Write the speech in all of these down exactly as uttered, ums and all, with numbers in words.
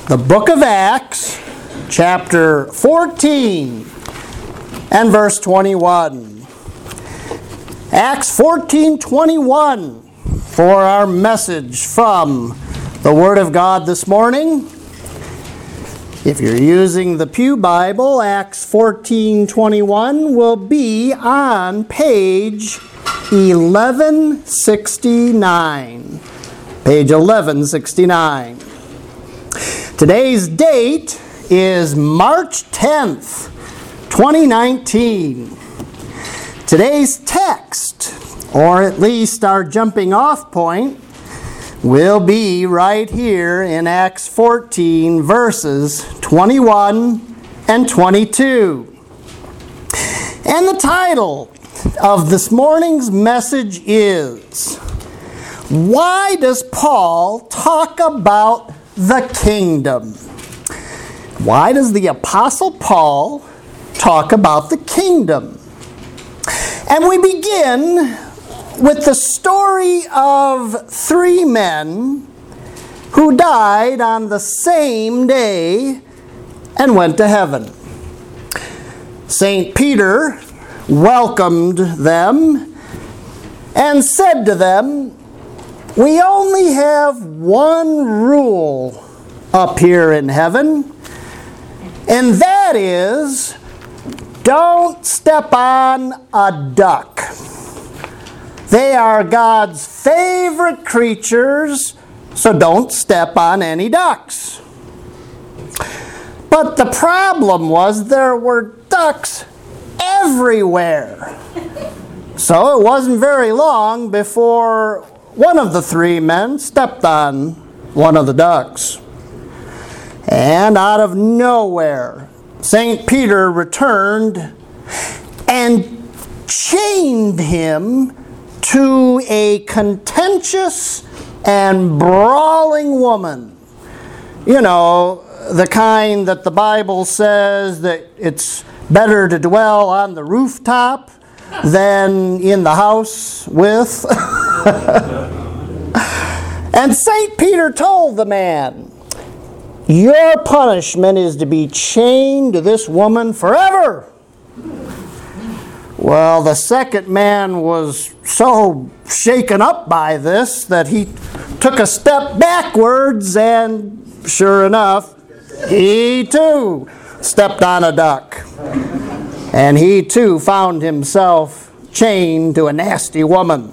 the book of Acts, chapter fourteen, and verse twenty-one. Acts fourteen twenty-one for our message from the Word of God this morning. If you're using the Pew Bible, Acts fourteen twenty-one will be on page eleven sixty-nine. Page eleven sixty-nine. Today's date is March tenth, twenty nineteen. Today's text, or at least our jumping off point, will be right here in Acts fourteen, verses twenty-one and twenty-two. And the title of this morning's message is, why does Paul talk about the kingdom? Why does the Apostle Paul talk about the kingdom? And we begin with the story of three men who died on the same day and went to heaven. Saint Peter welcomed them and said to them, "We only have one rule up here in heaven, and that is, don't step on a duck. They are God's favorite creatures, so don't step on any ducks." But the problem was there were ducks everywhere. So it wasn't very long before one of the three men stepped on one of the ducks. And out of nowhere, Saint Peter returned and chained him to a contentious and brawling woman. You know, the kind that the Bible says that it's better to dwell on the rooftop than in the house with. And Saint Peter told the man, "Your punishment is to be chained to this woman forever." Well, the second man was so shaken up by this that he took a step backwards, and sure enough, he too stepped on a duck. And he too found himself chained to a nasty woman.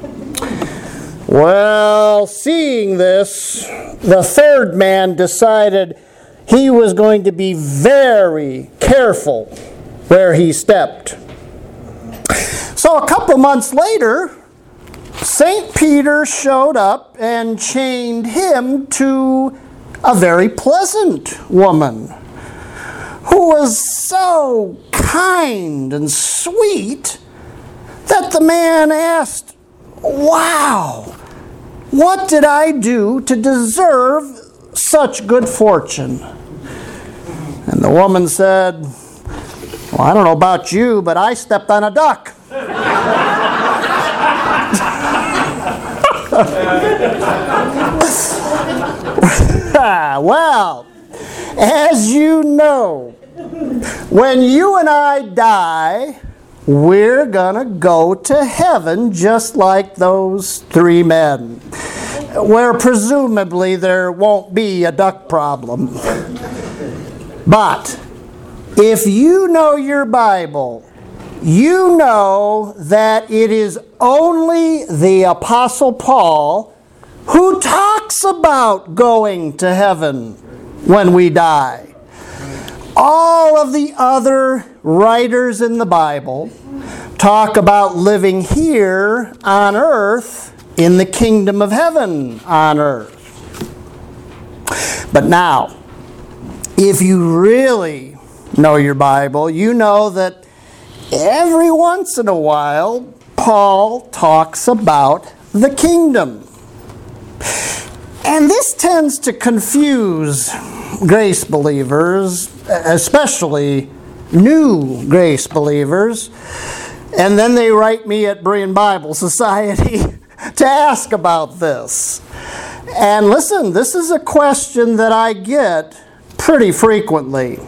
Well, seeing this, the third man decided he was going to be very careful where he stepped. So a couple months later, Saint Peter showed up and chained him to a very pleasant woman who was so kind and sweet that the man asked, "Wow, what did I do to deserve such good fortune?" And the woman said, "Well, I don't know about you, but I stepped on a duck." Well, as you know, when you and I die, we're gonna go to heaven just like those three men, where presumably there won't be a duck problem. But if you know your Bible, you know that it is only the Apostle Paul who talks about going to heaven when we die. All of the other writers in the Bible talk about living here on earth in the kingdom of heaven on earth. But now, if you really know your Bible, you know that every once in a while, Paul talks about the kingdom. And this tends to confuse grace believers, especially new grace believers. And then they write me at Berean Bible Society to ask about this. And listen, this is a question that I get pretty frequently.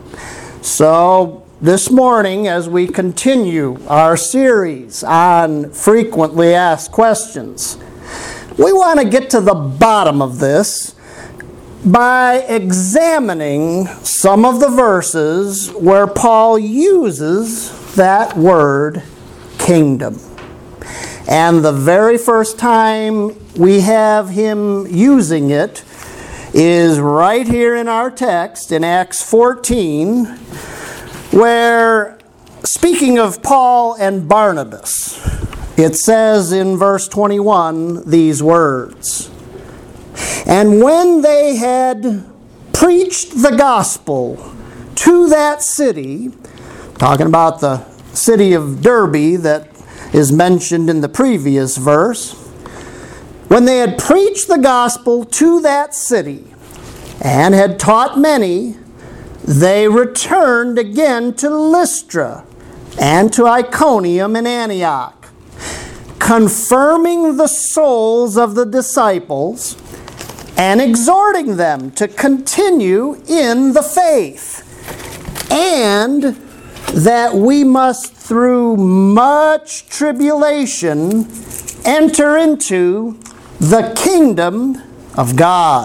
So this morning, as we continue our series on frequently asked questions, we want to get to the bottom of this by examining some of the verses where Paul uses that word kingdom. And the very first time we have him using it is right here in our text in Acts fourteen, where, speaking of Paul and Barnabas, it says in verse twenty-one these words, "And when they had preached the gospel to that city," talking about the city of Derbe that is mentioned in the previous verse, "when they had preached the gospel to that city and had taught many, they returned again to Lystra and to Iconium and Antioch, confirming the souls of the disciples and exhorting them to continue in the faith, and that we must through much tribulation enter into the kingdom of God."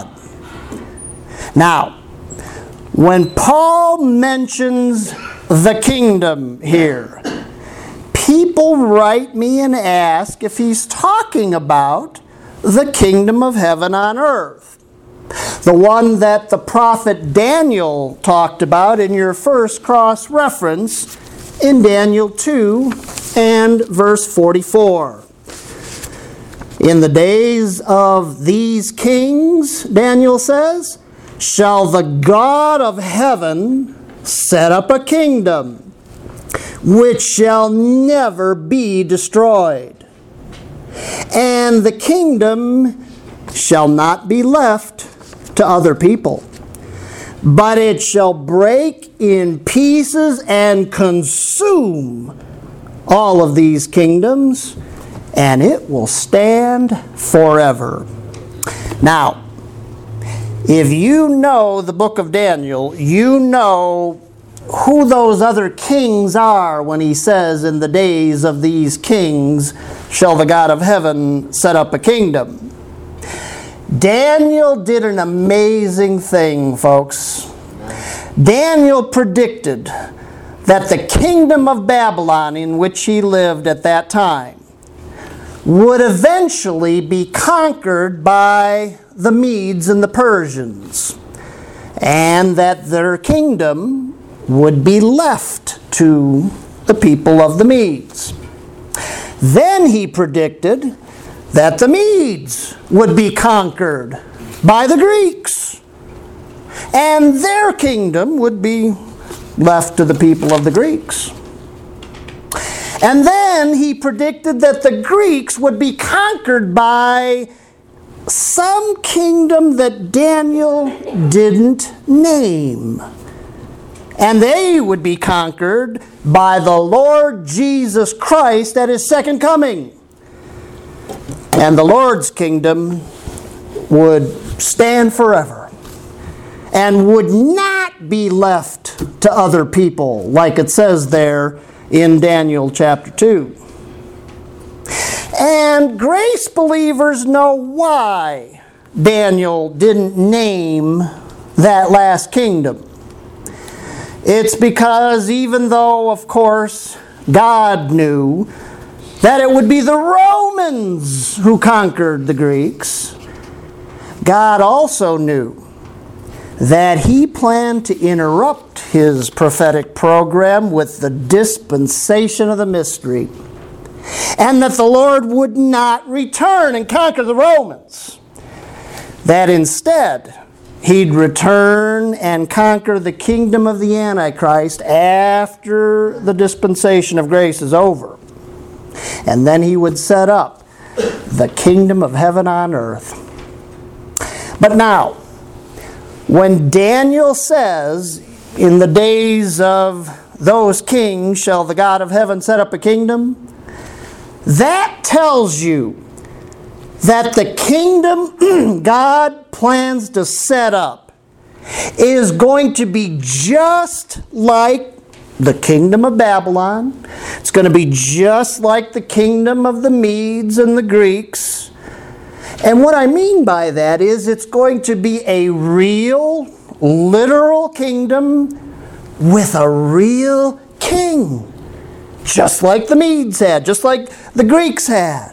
Now, when Paul mentions the kingdom here, people write me and ask if he's talking about the kingdom of heaven on earth, the one that the prophet Daniel talked about in your first cross-reference in Daniel two and verse forty-four. "In the days of these kings," Daniel says, "shall the God of heaven set up a kingdom which shall never be destroyed. And the kingdom shall not be left to other people, but it shall break in pieces and consume all of these kingdoms, and it will stand forever." Now, if you know the book of Daniel, you know who those other kings are when he says, "In the days of these kings shall the God of heaven set up a kingdom." Daniel did an amazing thing, folks. Daniel predicted that the kingdom of Babylon in which he lived at that time would eventually be conquered by the Medes and the Persians, and that their kingdom would be left to the people of the Medes. Then he predicted that the Medes would be conquered by the Greeks, and their kingdom would be left to the people of the Greeks. And then he predicted that the Greeks would be conquered by some kingdom that Daniel didn't name. And they would be conquered by the Lord Jesus Christ at his second coming. And the Lord's kingdom would stand forever and would not be left to other people, like it says there in Daniel chapter two. And grace believers know why Daniel didn't name that last kingdom. It's because even though, of course, God knew that it would be the Romans who conquered the Greeks, God also knew that he planned to interrupt his prophetic program with the dispensation of the mystery, and that the Lord would not return and conquer the Romans. That instead, he'd return and conquer the kingdom of the Antichrist after the dispensation of grace is over. And then he would set up the kingdom of heaven on earth. But now, when Daniel says, "In the days of those kings shall the God of heaven set up a kingdom," that tells you that the kingdom God plans to set up is going to be just like the kingdom of Babylon. It's going to be just like the kingdom of the Medes and the Greeks. And what I mean by that is it's going to be a real, literal kingdom with a real king. Just like the Medes had, just like the Greeks had.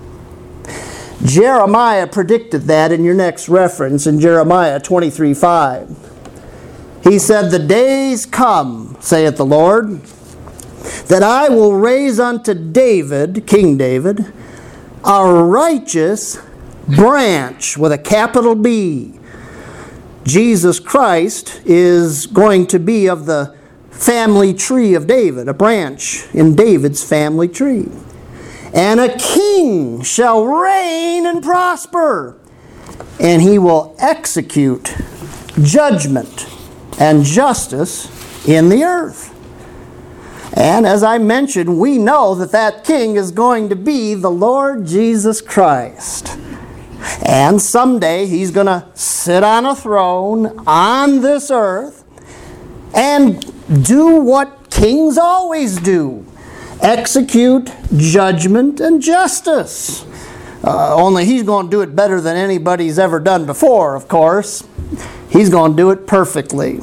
Jeremiah predicted that in your next reference in Jeremiah twenty-three five. He said, "The days come, saith the Lord, that I will raise unto David," King David, "a righteous branch," with a capital B. Jesus Christ is going to be of the family tree of David, a branch in David's family tree. "And a king shall reign and prosper, and he will execute judgment and justice in the earth." And as I mentioned, we know that that king is going to be the Lord Jesus Christ. And someday he's going to sit on a throne on this earth and do what kings always do: execute judgment and justice. Uh, only he's going to do it better than anybody's ever done before, of course. He's going to do it perfectly.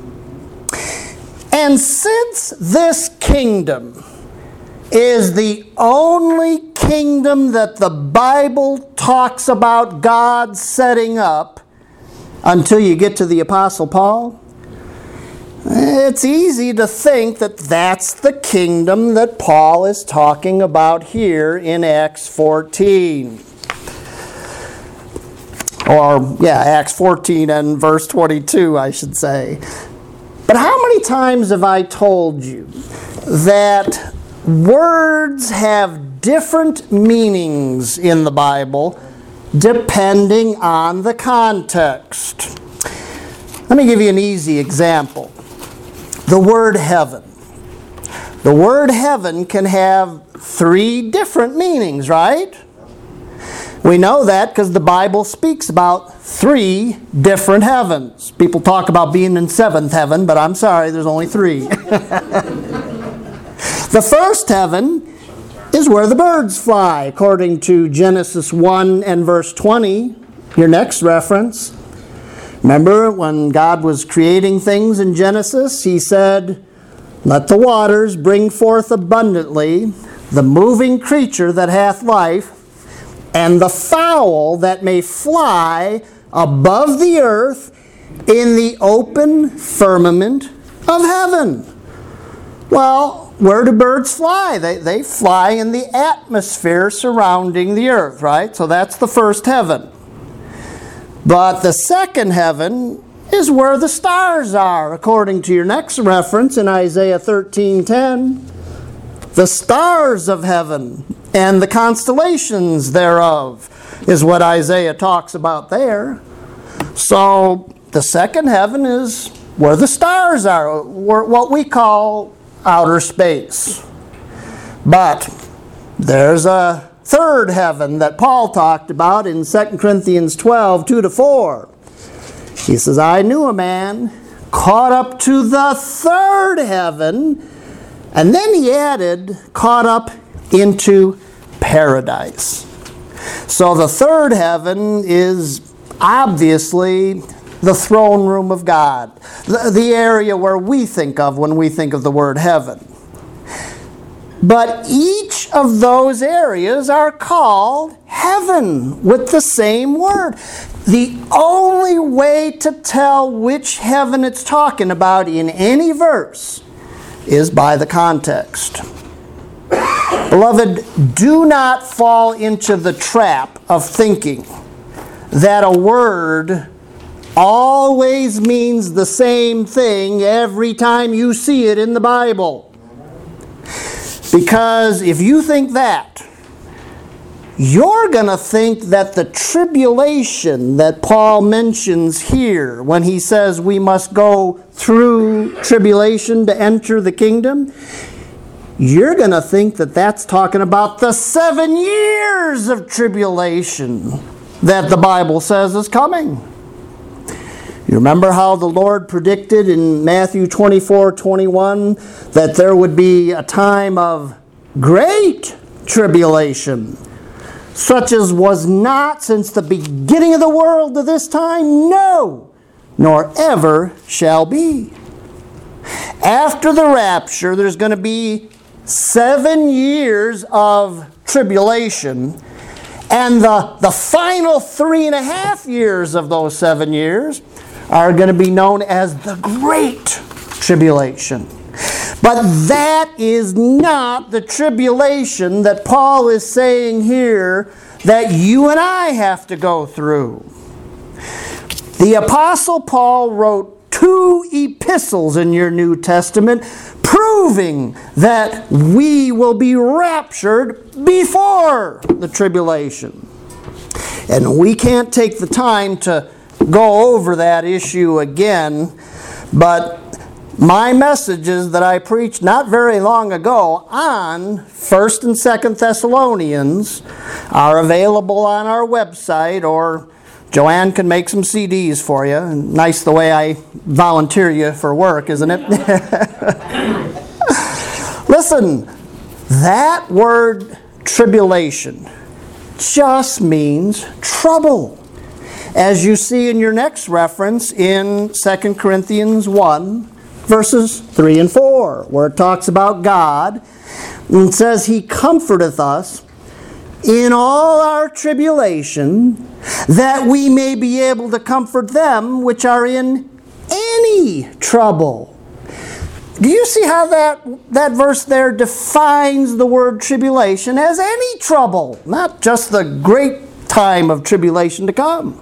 And since this kingdom is the only kingdom that the Bible talks about God setting up until you get to the Apostle Paul, it's easy to think that that's the kingdom that Paul is talking about here in Acts fourteen. Or, yeah, Acts fourteen and verse twenty-two, I should say. But how many times have I told you that words have different meanings in the Bible depending on the context? Let me give you an easy example. The word heaven. The word heaven can have three different meanings, right? We know that because the Bible speaks about three different heavens. People talk about being in seventh heaven, but I'm sorry, there's only three. The first heaven is where the birds fly, according to Genesis one and verse twenty, your next reference. Remember when God was creating things in Genesis, he said, "Let the waters bring forth abundantly the moving creature that hath life, and the fowl that may fly above the earth in the open firmament of heaven." Well, where do birds fly? They, they fly in the atmosphere surrounding the earth, right? So that's the first heaven. But the second heaven is where the stars are, according to your next reference in Isaiah thirteen ten. The stars of heaven and the constellations thereof is what Isaiah talks about there. So the second heaven is where the stars are, what we call outer space. But there's a third heaven that Paul talked about in Second Corinthians twelve, two to four. He says, "I knew a man caught up to the third heaven," and then he added, "caught up into paradise." So the third heaven is obviously the throne room of God, the, the area where we think of when we think of the word heaven. But each of those areas are called heaven with the same word. The only way to tell which heaven it's talking about in any verse is by the context. Beloved, do not fall into the trap of thinking that a word always means the same thing every time you see it in the Bible. Because if you think that, you're going to think that the tribulation that Paul mentions here when he says we must go through tribulation to enter the kingdom, you're going to think that that's talking about the seven years of tribulation that the Bible says is coming. You remember how the Lord predicted in Matthew twenty-four twenty-one that there would be a time of great tribulation, such as was not since the beginning of the world to this time, no, nor ever shall be. After the rapture, there's going to be seven years of tribulation, and the, the final three and a half years of those seven years are going to be known as the Great Tribulation. But that is not the tribulation that Paul is saying here that you and I have to go through. The Apostle Paul wrote two epistles in your New Testament proving that we will be raptured before the tribulation. And we can't take the time to go over that issue again, but my messages that I preached not very long ago on First and Second Thessalonians are available on our website, or Joanne can make some C Ds for you. Nice the way I volunteer you for work, isn't it? Listen, that word tribulation just means trouble. As you see in your next reference in Second Corinthians one, verses three and four, where it talks about God, and says, He comforteth us in all our tribulation, that we may be able to comfort them which are in any trouble. Do you see how that, that verse there defines the word tribulation as any trouble, not just the great time of tribulation to come?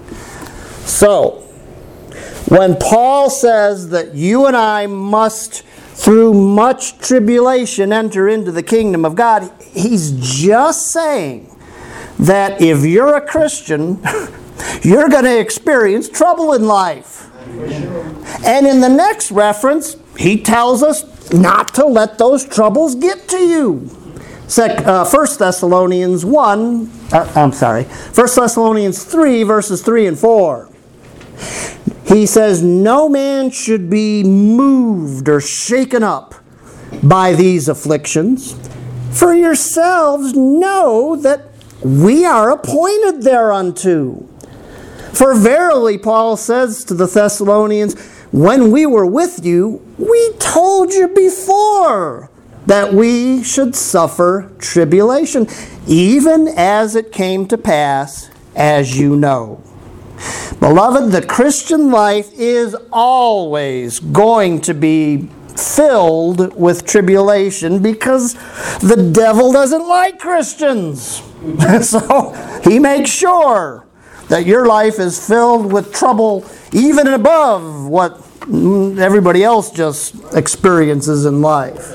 So, when Paul says that you and I must, through much tribulation, enter into the kingdom of God, he's just saying that if you're a Christian, you're going to experience trouble in life. And in the next reference, he tells us not to let those troubles get to you. Uh, First Thessalonians one, uh, I'm sorry, First Thessalonians three, verses three and four. He says, no man should be moved or shaken up by these afflictions. For yourselves know that we are appointed thereunto. For verily, Paul says to the Thessalonians, when we were with you, we told you before that we should suffer tribulation, even as it came to pass, as you know. Beloved, the Christian life is always going to be filled with tribulation because the devil doesn't like Christians. So he makes sure that your life is filled with trouble even above what everybody else just experiences in life.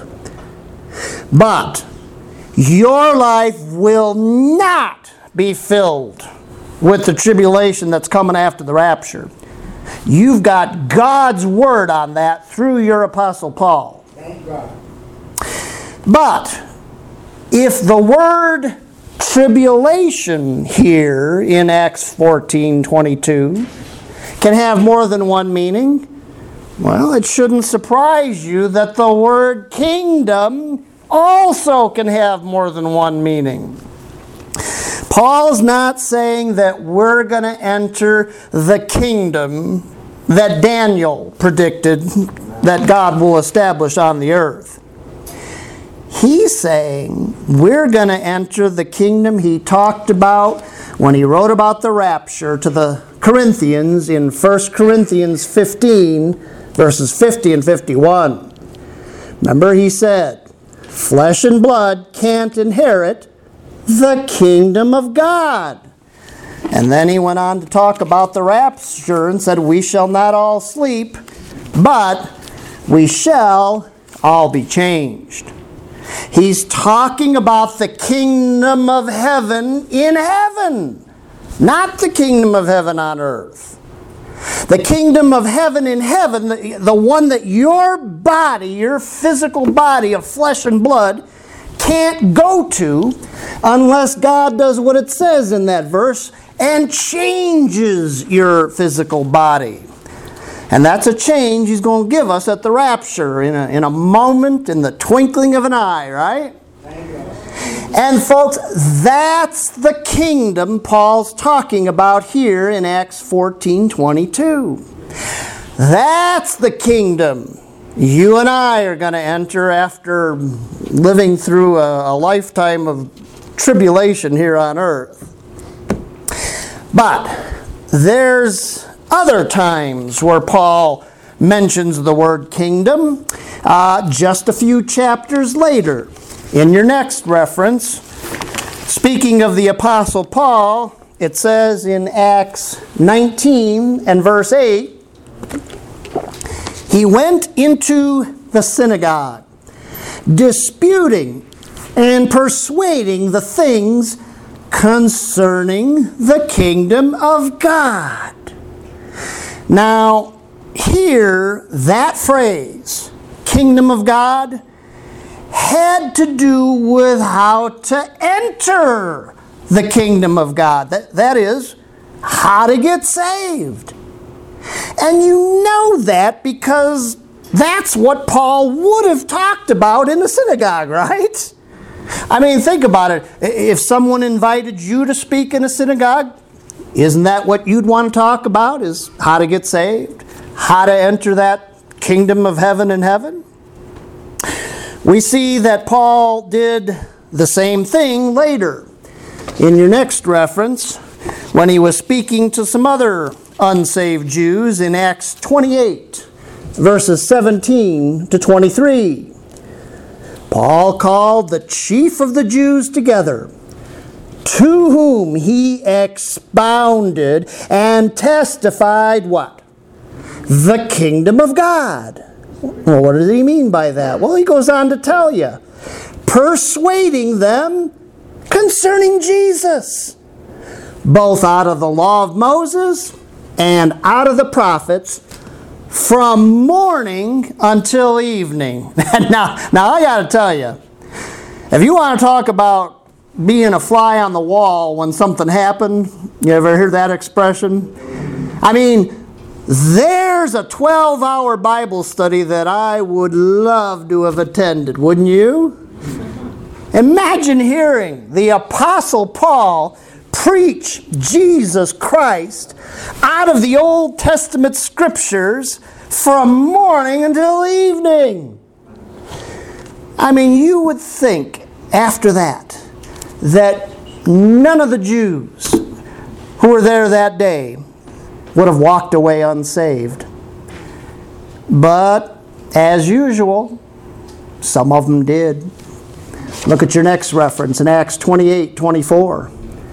But your life will not be filled with the tribulation that's coming after the rapture. You've got God's word on that through your Apostle Paul. Thank God. But if the word tribulation here in Acts fourteen twenty-two can have more than one meaning, well, it shouldn't surprise you that the word kingdom also can have more than one meaning. Paul's not saying that we're going to enter the kingdom that Daniel predicted that God will establish on the earth. He's saying we're going to enter the kingdom he talked about when he wrote about the rapture to the Corinthians in First Corinthians fifteen, verses fifty and fifty-one. Remember, he said, flesh and blood can't inherit the kingdom of God. And then he went on to talk about the rapture and said, we shall not all sleep, but we shall all be changed. He's talking about the kingdom of heaven in heaven, not the kingdom of heaven on earth. The kingdom of heaven in heaven, the, the one that your body, your physical body of flesh and blood, can't go to unless God does what it says in that verse and changes your physical body. And that's a change He's going to give us at the rapture in a, in a moment, in the twinkling of an eye, right? And folks, that's the kingdom Paul's talking about here in Acts fourteen twenty-two. That's the kingdom you and I are going to enter after living through a, a lifetime of tribulation here on earth. But there's other times where Paul mentions the word kingdom, uh, just a few chapters later. In your next reference, speaking of the Apostle Paul, it says in Acts nineteen and verse eight, he went into the synagogue, disputing and persuading the things concerning the kingdom of God. Now, here, that phrase, kingdom of God, had to do with how to enter the kingdom of God. That, that is, how to get saved. And you know that because that's what Paul would have talked about in the synagogue, right? I mean, think about it. If someone invited you to speak in a synagogue, isn't that what you'd want to talk about, is how to get saved? How to enter that kingdom of heaven in heaven? We see that Paul did the same thing later. In your next reference, when he was speaking to some other unsaved Jews in Acts twenty-eight, verses seventeen to twenty-three. Paul called the chief of the Jews together, to whom he expounded and testified what? The kingdom of God. Well, what does he mean by that? Well, he goes on to tell you, persuading them concerning Jesus, both out of the law of Moses and out of the prophets, from morning until evening. now, now I got to tell you, if you want to talk about being a fly on the wall when something happened, you ever hear that expression? I mean, there's a twelve-hour Bible study that I would love to have attended, wouldn't you? Imagine hearing the Apostle Paul preach Jesus Christ out of the Old Testament Scriptures from morning until evening. I mean, you would think after that that none of the Jews who were there that day would have walked away unsaved. But, as usual, some of them did. Look at your next reference in Acts twenty-eight twenty-four.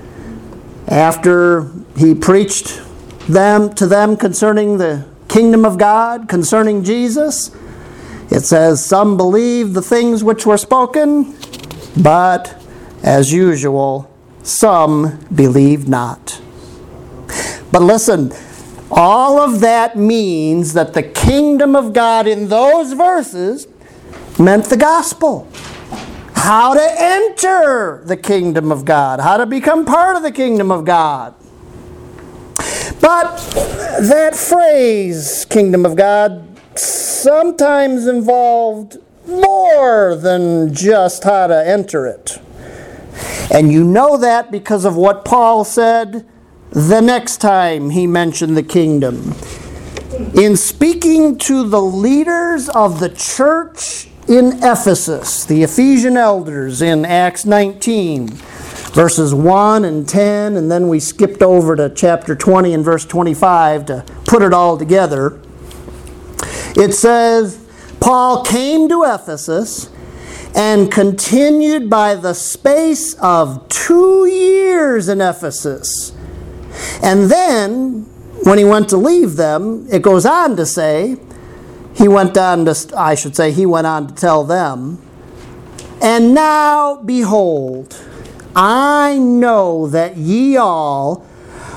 After he preached them to them concerning the kingdom of God, concerning Jesus, it says, some believed the things which were spoken, but, as usual, some believed not. But listen, all of that means that the kingdom of God in those verses meant the gospel. How to enter the kingdom of God. How to become part of the kingdom of God. But that phrase, kingdom of God, sometimes involved more than just how to enter it. And you know that because of what Paul said the next time he mentioned the kingdom. In speaking to the leaders of the church in Ephesus, the Ephesian elders, in Acts nineteen, verses one and ten, and then we skipped over to chapter twenty and verse twenty-five to put it all together. It says, Paul came to Ephesus and continued by the space of two years in Ephesus. And then, when he went to leave them, it goes on to say, he went on to, I should say, he went on to tell them, and now, behold, I know that ye all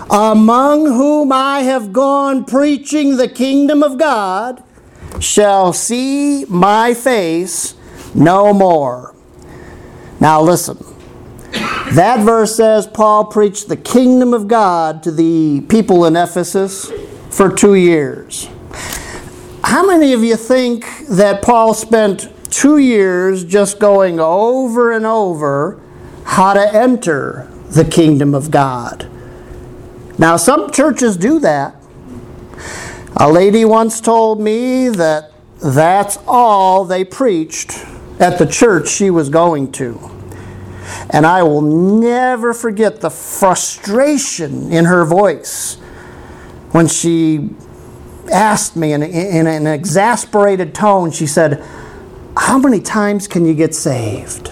among whom I have gone preaching the kingdom of God, shall see my face no more. Now listen. That verse says Paul preached the kingdom of God to the people in Ephesus for two years. How many of you think that Paul spent two years just going over and over how to enter the kingdom of God? Now, some churches do that. A lady once told me that that's all they preached at the church she was going to. And I will never forget the frustration in her voice when she asked me in, in an exasperated tone, she said, "How many times can you get saved?"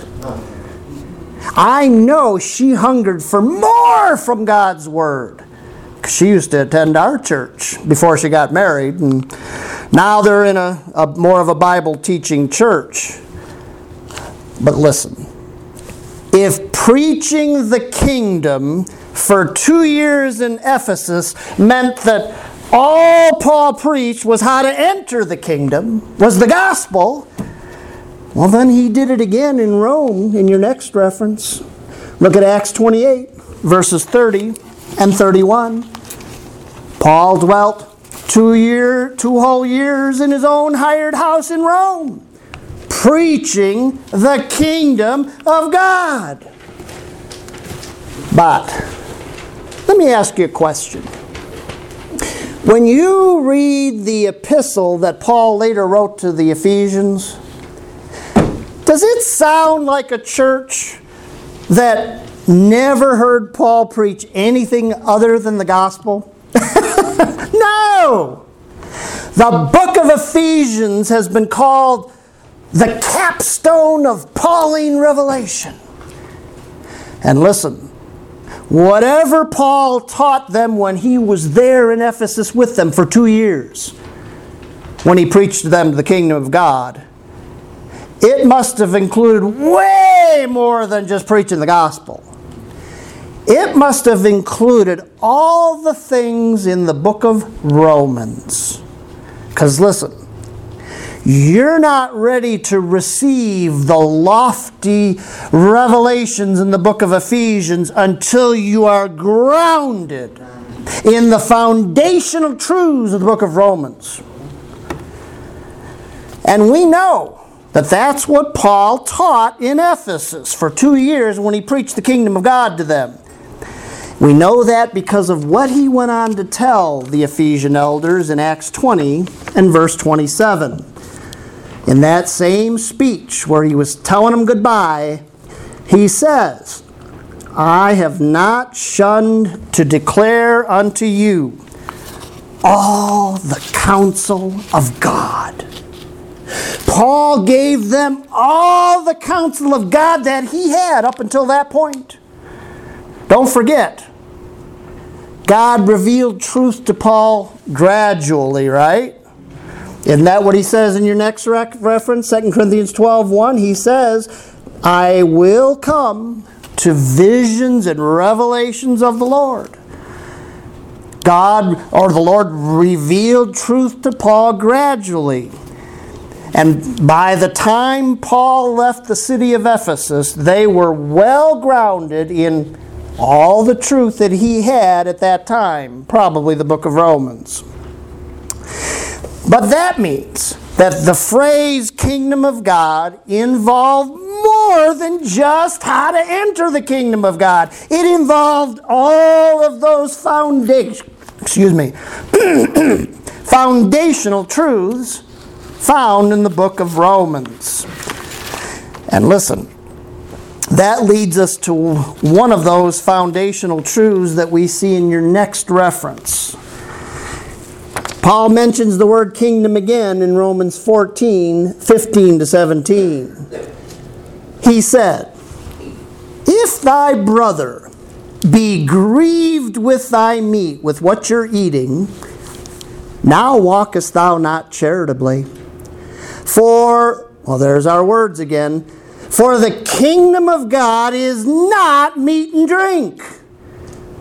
I know she hungered for more from God's Word. She used to attend our church before she got married, and now they're in a, a more of a Bible teaching church. But listen, if preaching the kingdom for two years in Ephesus meant that all Paul preached was how to enter the kingdom, was the gospel, well then he did it again in Rome in your next reference. Look at Acts twenty-eight, verses thirty and thirty-one. Paul dwelt two year, two whole years in his own hired house in Rome, preaching the kingdom of God. But let me ask you a question. When you read the epistle that Paul later wrote to the Ephesians, does it sound like a church that never heard Paul preach anything other than the gospel? No! The book of Ephesians has been called the capstone of Pauline revelation. And listen, whatever Paul taught them when he was there in Ephesus with them for two years, when he preached to them the kingdom of God, it must have included way more than just preaching the gospel. It must have included all the things in the book of Romans. Because listen, you're not ready to receive the lofty revelations in the book of Ephesians until you are grounded in the foundational truths of the book of Romans. And we know that that's what Paul taught in Ephesus for two years when he preached the kingdom of God to them. We know that because of what he went on to tell the Ephesian elders in Acts twenty and verse twenty-seven. In that same speech where he was telling them goodbye, he says, "I have not shunned to declare unto you all the counsel of God." Paul gave them all the counsel of God that he had up until that point. Don't forget, God revealed truth to Paul gradually, right? Isn't that what he says in your next rec- reference, Second Corinthians twelve one? He says, "I will come to visions and revelations of the Lord." God, or the Lord, revealed truth to Paul gradually. And by the time Paul left the city of Ephesus, they were well grounded in all the truth that he had at that time, probably the book of Romans. But that means that the phrase kingdom of God involved more than just how to enter the kingdom of God. It involved all of those foundation, excuse me, foundational truths found in the book of Romans. And listen, that leads us to one of those foundational truths that we see in your next reference. Paul mentions the word kingdom again in Romans fourteen, fifteen to seventeen. He said, "If thy brother be grieved with thy meat, with what you're eating, now walkest thou not charitably. For," well, there's our words again, "for the kingdom of God is not meat and drink,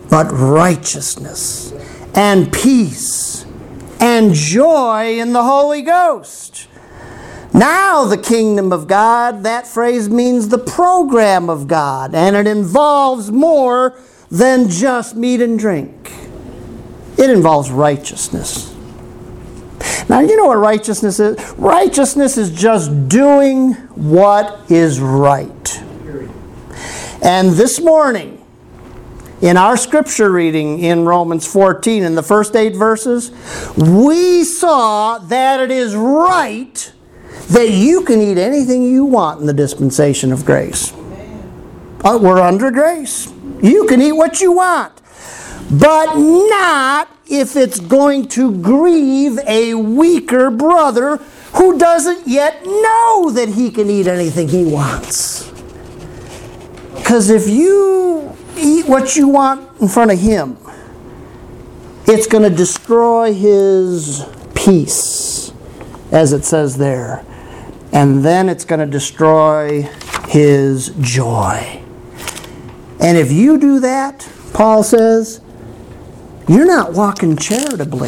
but righteousness and peace and joy in the Holy Ghost. Now the kingdom of God, that phrase means the program of God, and it involves more than just meat and drink. It involves righteousness. Now, you know what righteousness is? Righteousness is just doing what is right. And this morning, in our scripture reading in Romans fourteen, in the first eight verses, we saw that it is right that you can eat anything you want in the dispensation of grace. Uh, we're under grace. You can eat what you want, but not if it's going to grieve a weaker brother who doesn't yet know that he can eat anything he wants. Because if you eat what you want in front of him, it's going to destroy his peace, as it says there. And then it's going to destroy his joy. And if you do that, Paul says, you're not walking charitably.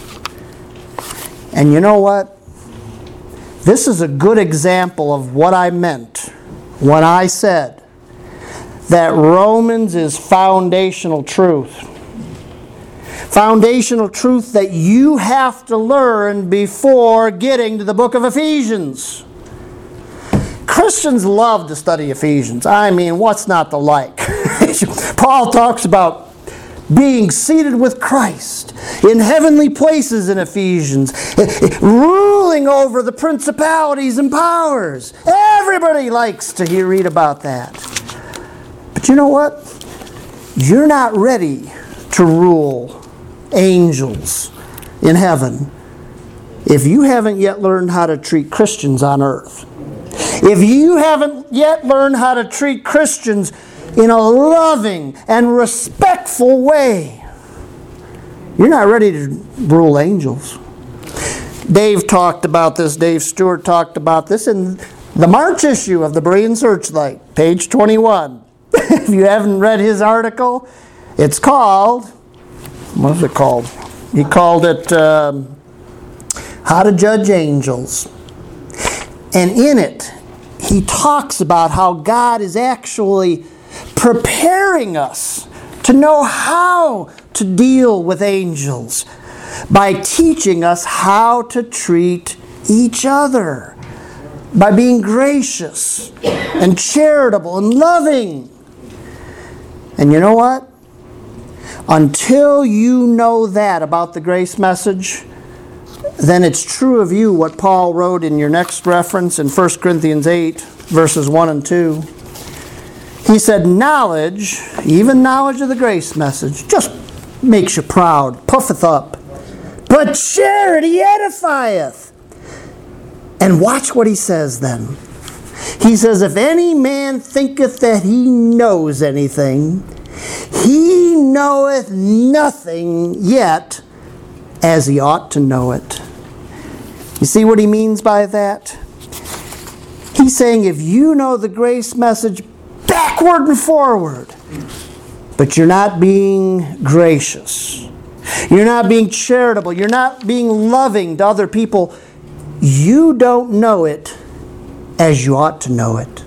And you know what? This is a good example of what I meant when I said that Romans is foundational truth. Foundational truth that you have to learn before getting to the book of Ephesians. Christians love to study Ephesians. I mean, what's not to like? Paul talks about being seated with Christ in heavenly places in Ephesians, ruling over the principalities and powers. Everybody likes to hear, read about that. But you know what? You're not ready to rule angels in heaven if you haven't yet learned how to treat Christians on earth. If you haven't yet learned how to treat Christians in a loving and respectful way, you're not ready to rule angels. Dave talked about this, Dave Stewart talked about this in the March issue of the Berean Searchlight, page twenty-one. If you haven't read his article, it's called, what is it called? He called it um, How to Judge Angels. And in it, he talks about how God is actually preparing us to know how to deal with angels by teaching us how to treat each other, by being gracious and charitable and loving. And you know what? Until you know that about the grace message, then it's true of you what Paul wrote in your next reference in First Corinthians eight, verses one and two. He said, knowledge, even knowledge of the grace message, just makes you proud, puffeth up. But charity edifieth. And watch what he says then. He says, if any man thinketh that he knows anything, he knoweth nothing yet as he ought to know it. You see what he means by that? He's saying if you know the grace message backward and forward, but you're not being gracious, you're not being charitable, you're not being loving to other people, you don't know it as you ought to know it.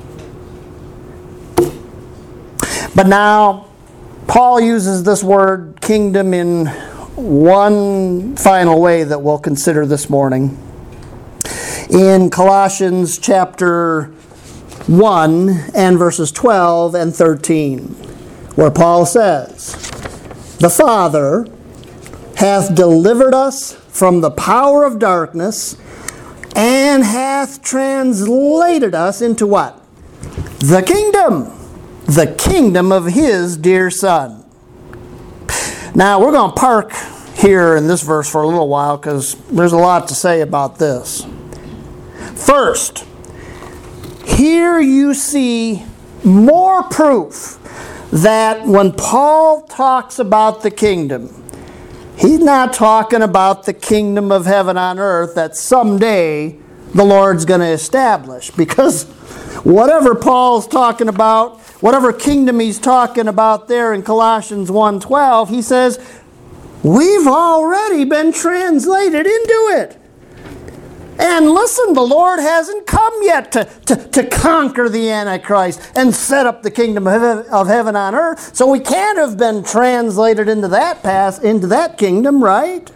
But now, Paul uses this word kingdom in one final way that we'll consider this morning. In Colossians chapter one and verses twelve and thirteen, where Paul says, the Father hath delivered us from the power of darkness and hath translated us into what? The kingdom. The kingdom of His dear Son. Now, we're going to park here in this verse for a little while because there's a lot to say about this. First, here you see more proof that when Paul talks about the kingdom, he's not talking about the kingdom of heaven on earth that someday the Lord's going to establish. Because whatever Paul's talking about, whatever kingdom he's talking about there in Colossians one twelve, he says, we've already been translated into it. And listen, the Lord hasn't come yet to, to, to conquer the Antichrist and set up the kingdom of heaven, of heaven on earth. So we can't have been translated into that path, into that kingdom, right?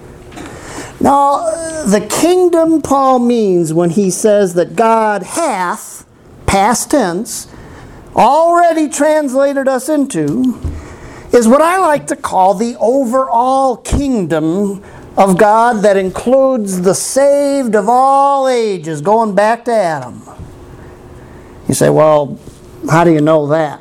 Now, the kingdom Paul means when he says that God hath, past tense, already translated us into, is what I like to call the overall kingdom of God that includes the saved of all ages, going back to Adam. You say, well, how do you know that?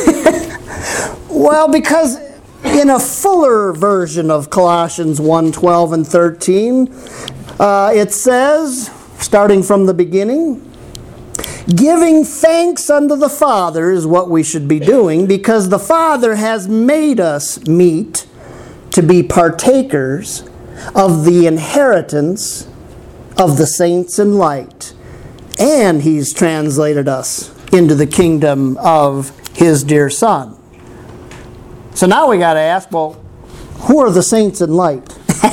Well, because in a fuller version of Colossians one twelve and thirteen, uh, it says, starting from the beginning, giving thanks unto the Father is what we should be doing, because the Father has made us meet to be partakers of the inheritance of the saints in light. And He's translated us into the kingdom of His dear Son. So now we got to ask, well, who are the saints in light?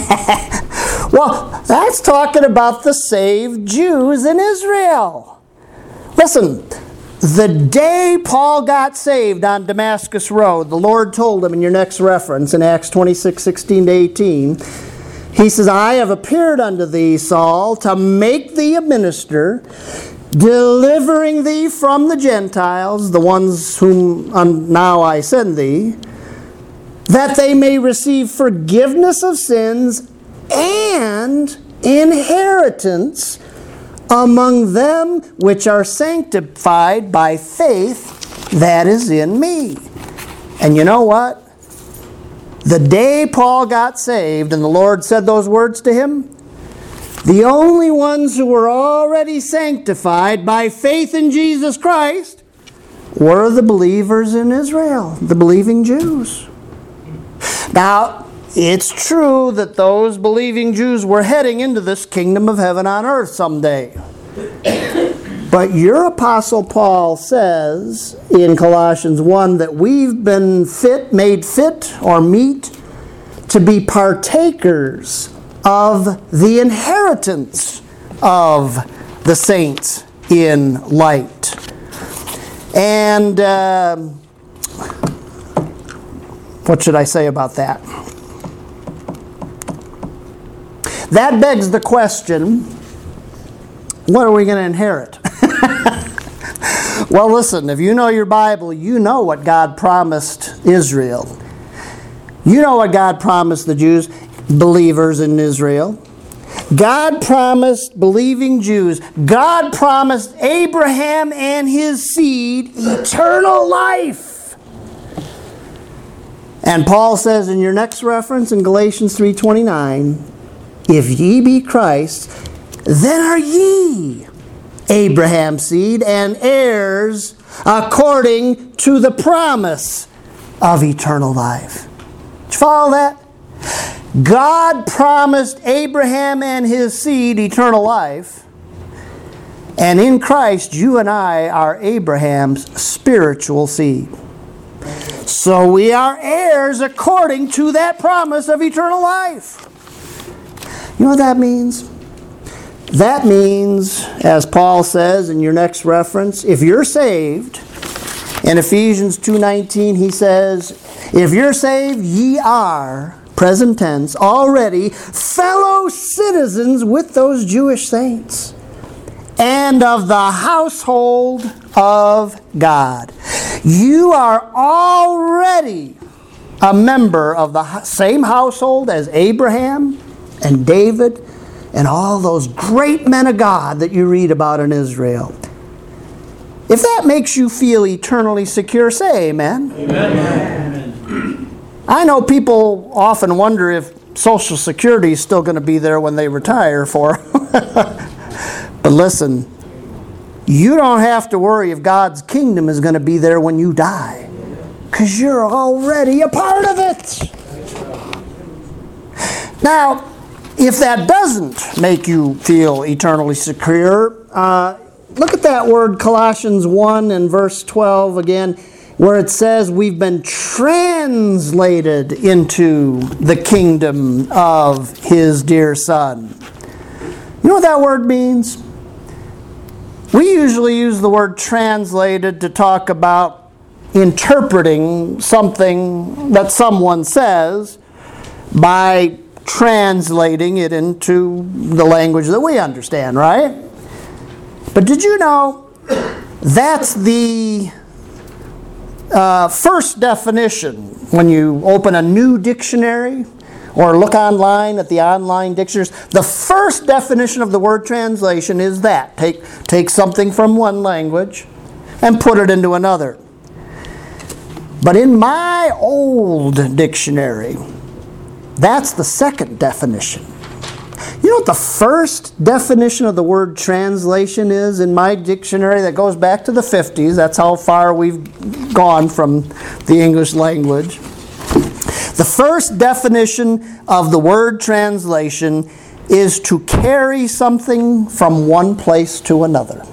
Well, that's talking about the saved Jews in Israel. Listen, the day Paul got saved on Damascus Road, the Lord told him in your next reference in Acts twenty-six, sixteen to eighteen, He says, I have appeared unto thee, Saul, to make thee a minister, delivering thee from the Gentiles, the ones whom now I send thee, that they may receive forgiveness of sins and inheritance among them which are sanctified by faith that is in me. And you know what? The day Paul got saved and the Lord said those words to him, the only ones who were already sanctified by faith in Jesus Christ were the believers in Israel, the believing Jews. Now, it's true that those believing Jews were heading into this kingdom of heaven on earth someday. But your Apostle Paul says in Colossians one that we've been fit, made fit or meet to be partakers of the inheritance of the saints in light. And uh, what should I say about that? That begs the question, what are we going to inherit? Well, listen, if you know your Bible, you know what God promised Israel. You know what God promised the Jews, believers in Israel. God promised believing Jews. God promised Abraham and his seed eternal life. And Paul says in your next reference in Galatians three twenty-nine, if ye be Christ, then are ye Abraham's seed and heirs according to the promise of eternal life. Did you follow that? God promised Abraham and his seed eternal life. And in Christ, you and I are Abraham's spiritual seed. So we are heirs according to that promise of eternal life. You know what that means? That means, as Paul says in your next reference, if you're saved, in Ephesians two nineteen he says, if you're saved, ye are, present tense, already fellow citizens with those Jewish saints and of the household of God. You are already a member of the same household as Abraham and David and all those great men of God that you read about in Israel. If that makes you feel eternally secure, say amen. Amen. I know people often wonder if Social Security is still going to be there when they retire for. But listen, you don't have to worry if God's kingdom is going to be there when you die, because you're already a part of it. Now, if that doesn't make you feel eternally secure, uh, look at that word, Colossians one and verse twelve again, where it says we've been translated into the kingdom of His dear Son. You know what that word means? We usually use the word translated to talk about interpreting something that someone says by translating it into the language that we understand, right? But did you know that's the uh, first definition when you open a new dictionary or look online at the online dictionaries? The first definition of the word translation is that. Take, take something from one language and put it into another. But in my old dictionary, that's the second definition. You know what the first definition of the word translation is in my dictionary that goes back to the fifties? That's how far we've gone from the English language. The first definition of the word translation is to carry something from one place to another.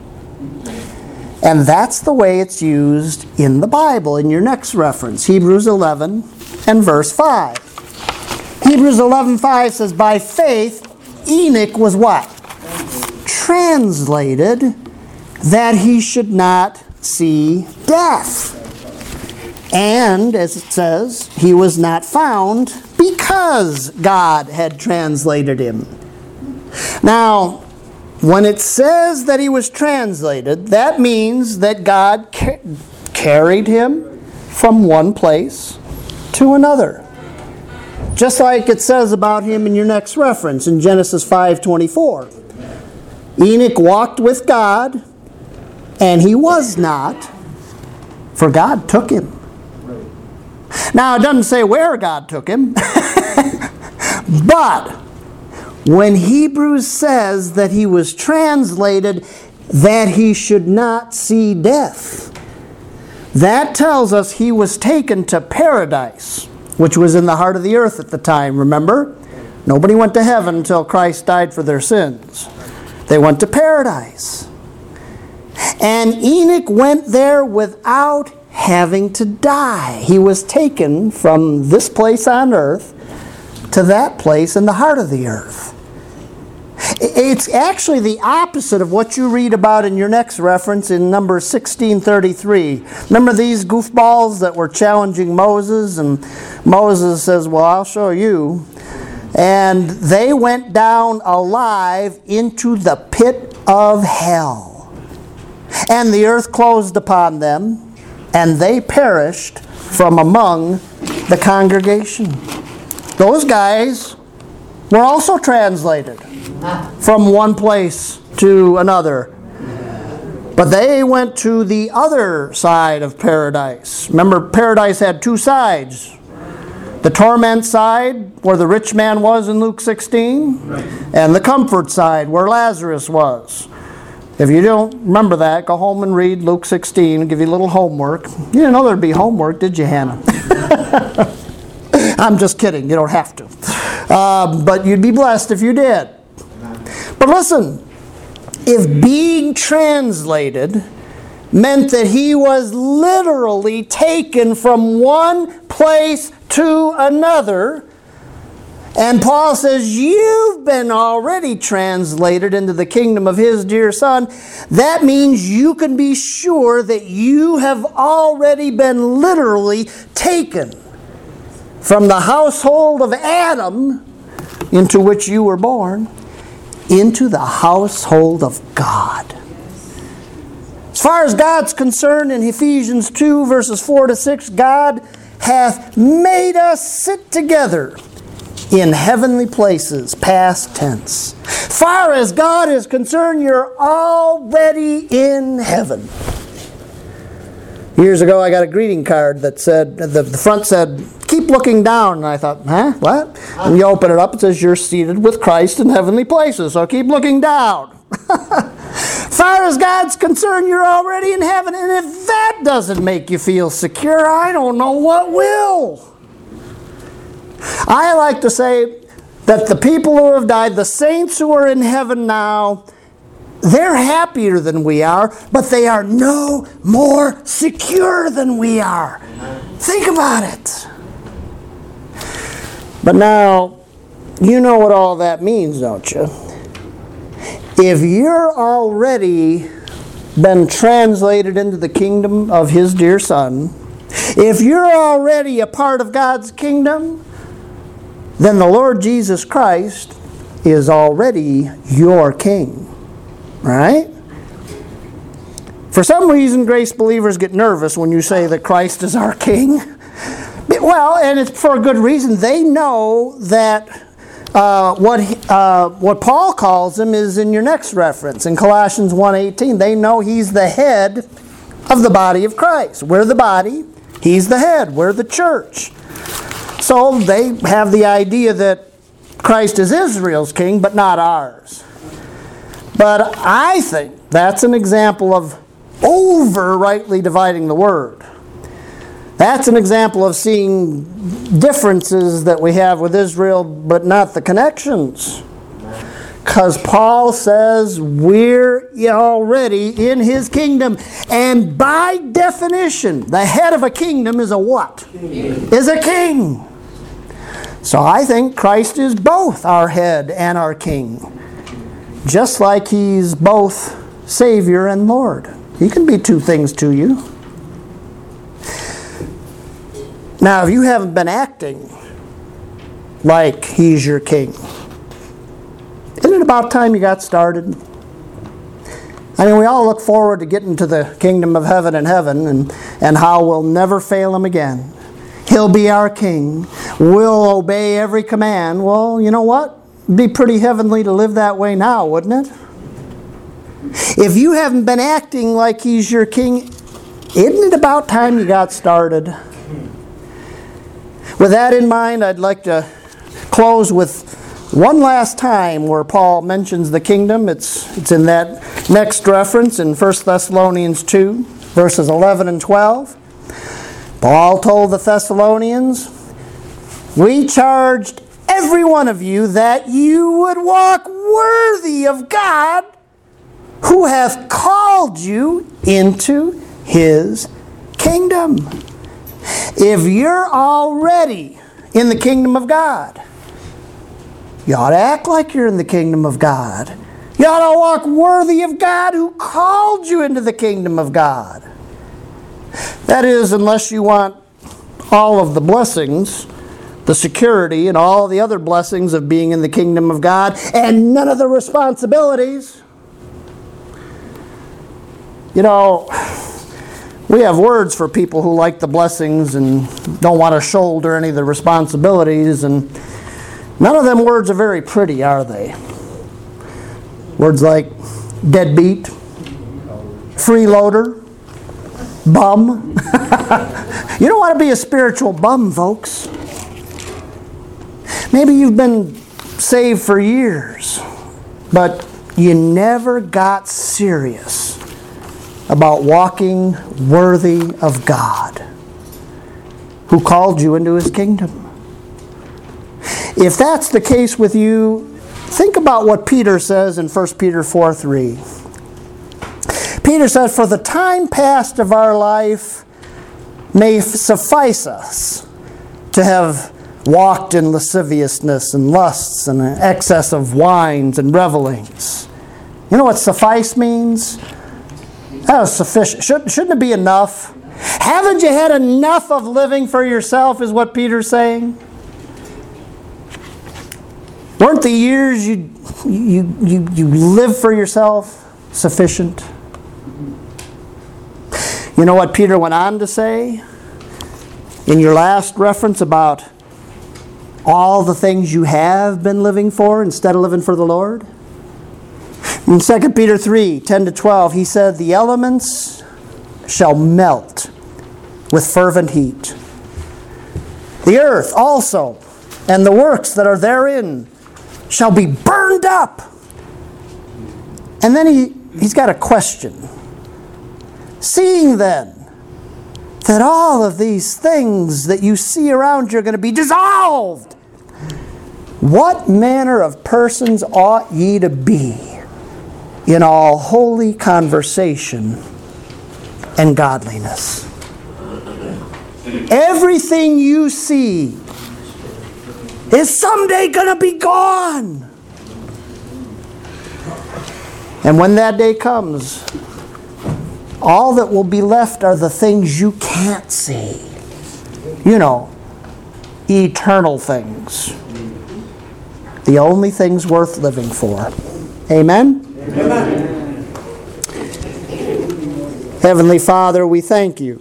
And that's the way it's used in the Bible. In your next reference, Hebrews eleven and verse five. Hebrews eleven five says, by faith Enoch was what? Translated that he should not see death. And, as it says, he was not found because God had translated him. Now, when it says that he was translated, that means that God ca- carried him from one place to another. Just like it says about him in your next reference in Genesis five twenty-four. Enoch walked with God, and he was not, for God took him. Now, it doesn't say where God took him, but when Hebrews says that he was translated that he should not see death, that tells us he was taken to paradise, which was in the heart of the earth at the time, remember? Nobody went to heaven until Christ died for their sins. They went to paradise. And Enoch went there without having to die. He was taken from this place on earth to that place in the heart of the earth. It's actually the opposite of what you read about in your next reference in Numbers sixteen thirty-three. Remember these goofballs that were challenging Moses? And Moses says, well, I'll show you. And they went down alive into the pit of hell. And the earth closed upon them, and they perished from among the congregation. Those guys were also translated from one place to another. But they went to the other side of paradise. Remember, paradise had two sides. The torment side, where the rich man was in Luke sixteen, and the comfort side, where Lazarus was. If you don't remember that, go home and read Luke sixteen and give you a little homework. You didn't know there'd be homework, did you, Hannah? I'm just kidding. You don't have to. Uh, but you'd be blessed if you did. But listen, if being translated meant that he was literally taken from one place to another, and Paul says, you've been already translated into the kingdom of his dear Son, that means you can be sure that you have already been literally taken from the household of Adam, into which you were born, into the household of God. As far as God's concerned, in Ephesians two, verses four to six, God hath made us sit together in heavenly places, past tense. As far as God is concerned, you're already in heaven. Years ago, I got a greeting card that said, the, the front said, keep looking down. And I thought, huh, what? And you open it up, it says, you're seated with Christ in heavenly places, so keep looking down. As far as God's concerned, you're already in heaven. And if that doesn't make you feel secure, I don't know what will. I like to say that the people who have died, the saints who are in heaven now, They're happier than we are, but they are no more secure than we are. Think about it. But now, you know what all that means, don't you? If you're already been translated into the kingdom of His dear Son, if you're already a part of God's kingdom, then the Lord Jesus Christ is already your King. Right? For some reason, grace believers get nervous when you say that Christ is our King. Well, and it's for a good reason. They know that uh, what uh, what Paul calls Him is in your next reference, in Colossians one eighteen. They know He's the head of the body of Christ. We're the body. He's the head. We're the church. So they have the idea that Christ is Israel's King, but not ours. But I think that's an example of over rightly dividing the word. That's an example of seeing differences that we have with Israel, but not the connections. Because Paul says we're already in His kingdom. And by definition, the head of a kingdom is a what? King. Is a king. So I think Christ is both our head and our king. Just like He's both Savior and Lord. He can be two things to you. Now, if you haven't been acting like He's your King, isn't it about time you got started? I mean, we all look forward to getting to the kingdom of heaven and heaven and, and how we'll never fail Him again. He'll be our King. We'll obey every command. Well, you know what? It'd be pretty heavenly to live that way now, wouldn't it? If you haven't been acting like He's your King, isn't it about time you got started? With that in mind, I'd like to close with one last time where Paul mentions the kingdom. It's, it's in that next reference in First Thessalonians two, verses eleven and twelve. Paul told the Thessalonians, "We charged every one of you that you would walk worthy of God, who hath called you into His kingdom." If you're already in the kingdom of God, you ought to act like you're in the kingdom of God. You ought to walk worthy of God who called you into the kingdom of God. That is, unless you want all of the blessings, the security, and all the other blessings of being in the kingdom of God, and none of the responsibilities. You know, we have words for people who like the blessings and don't want to shoulder any of the responsibilities, and none of them words are very pretty, are they? Words like deadbeat, freeloader, bum. You don't want to be a spiritual bum, folks. Maybe you've been saved for years, but you never got serious about walking worthy of God, who called you into His kingdom. If that's the case with you, think about what Peter says in First Peter four three. Peter says, "For the time past of our life may suffice us to have walked in lasciviousness and lusts and excess of wines and revelings." You know what suffice means? That was sufficient. Shouldn't, shouldn't it be enough? Haven't you had enough of living for yourself, is what Peter's saying? Weren't the years you, you, you, you lived for yourself sufficient? You know what Peter went on to say in your last reference about all the things you have been living for instead of living for the Lord? In Second Peter three, ten to twelve, he said, "The elements shall melt with fervent heat. The earth also, and the works that are therein, shall be burned up." And then he, he's got a question. "Seeing then that all of these things that you see around you are going to be dissolved, what manner of persons ought ye to be in all holy conversation and godliness. Everything you see is someday going to be gone. And when that day comes, all that will be left are the things you can't see. You know, eternal things. The only things worth living for. Amen? Amen. Heavenly Father, we thank you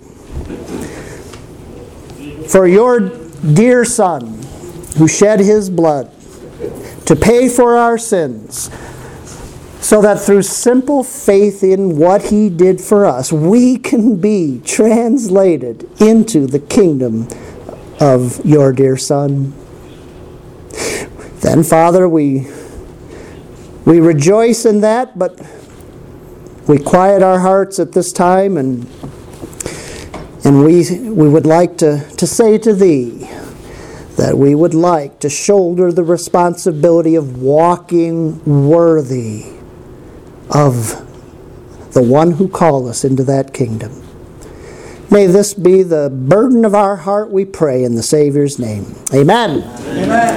for your dear Son who shed his blood to pay for our sins, so that through simple faith in what he did for us, we can be translated into the kingdom of your dear Son. Then, Father, we we rejoice in that, but we quiet our hearts at this time, and and we we would like to, to say to Thee that we would like to shoulder the responsibility of walking worthy of the one who called us into that kingdom. May this be the burden of our heart, we pray in the Savior's name. Amen. Amen.